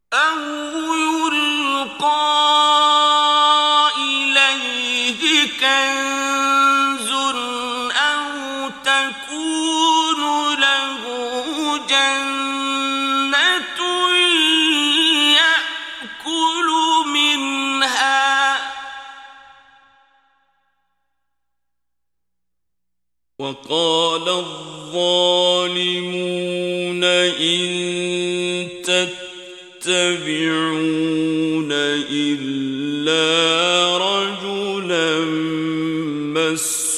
أَوْ يُلْقَىٰ إِلَيْهِ كَنزٌ أَوْ تَكُونُ لَهُ جَنَّةٌ يَأْكُلُ مِنْهَا ۚ وَقَالَ الظَّالِمُونَ إِن تَتَّبِعُونَ إِلَّا رَجُلًا مَّسْحُورًا